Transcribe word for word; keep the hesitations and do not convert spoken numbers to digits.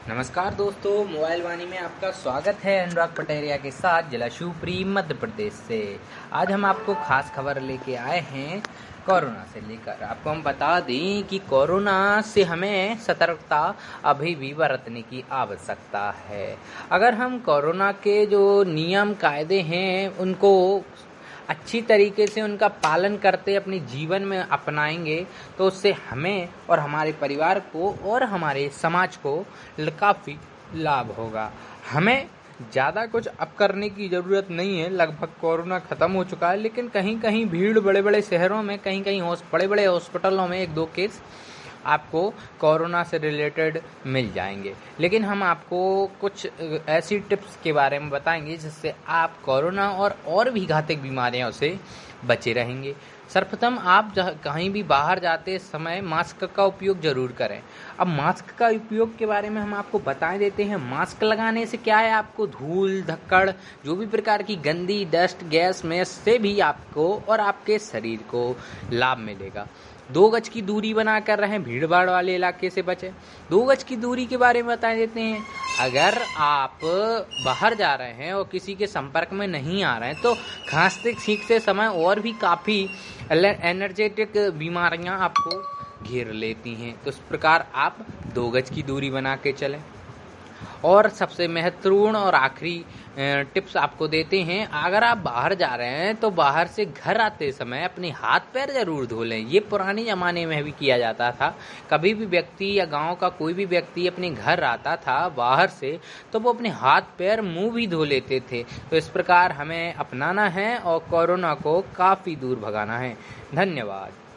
नमस्कार दोस्तों, मोबाइल वाणी में आपका स्वागत है। अनुराग पटेरिया के साथ जिला शिवपुरी मध्य प्रदेश से। आज हम आपको खास खबर लेके आए हैं कोरोना से लेकर। आपको हम बता दें कि कोरोना से हमें सतर्कता अभी भी बरतने की आवश्यकता है। अगर हम कोरोना के जो नियम कायदे हैं उनको अच्छी तरीके से उनका पालन करते अपने जीवन में अपनाएंगे तो उससे हमें और हमारे परिवार को और हमारे समाज को काफ़ी लाभ होगा। हमें ज़्यादा कुछ अब करने की ज़रूरत नहीं है। लगभग कोरोना ख़त्म हो चुका है, लेकिन कहीं कहीं भीड़ बड़े बड़े शहरों में, कहीं कहीं बड़े बड़े हॉस्पिटलों में एक दो केस आपको कोरोना से रिलेटेड मिल जाएंगे। लेकिन हम आपको कुछ ऐसी टिप्स के बारे में बताएंगे जिससे आप कोरोना और और भी घातक बीमारियों से बचे रहेंगे। सर्वप्रथम आप कहीं भी बाहर जाते समय मास्क का उपयोग जरूर करें। अब मास्क का उपयोग के बारे में हम आपको बता देते हैं। मास्क लगाने से क्या है, आपको धूल धक्कड़ जो भी प्रकार की गंदी डस्ट गैस में से भी आपको और आपके शरीर को लाभ मिलेगा। दो गज की दूरी बनाकर रहें, भीड़ भाड़ वाले इलाके से बचें। दो गज की दूरी के बारे में बता देते हैं। अगर आप बाहर जा रहे हैं और किसी के संपर्क में नहीं आ रहे हैं तो खांसते छींकते समय और भी काफ़ी एनर्जेटिक बीमारियां आपको घेर लेती हैं। तो इस प्रकार आप दो गज की दूरी बना के चलें। और सबसे महत्वपूर्ण और आखिरी टिप्स आपको देते हैं, अगर आप बाहर जा रहे हैं तो बाहर से घर आते समय अपने हाथ पैर जरूर धो लें। ये पुराने ज़माने में भी किया जाता था। कभी भी व्यक्ति या गांव का कोई भी व्यक्ति अपने घर आता था बाहर से तो वो अपने हाथ पैर मुंह भी धो लेते थे। तो इस प्रकार हमें अपनाना है और कोरोना को काफ़ी दूर भगाना है। धन्यवाद।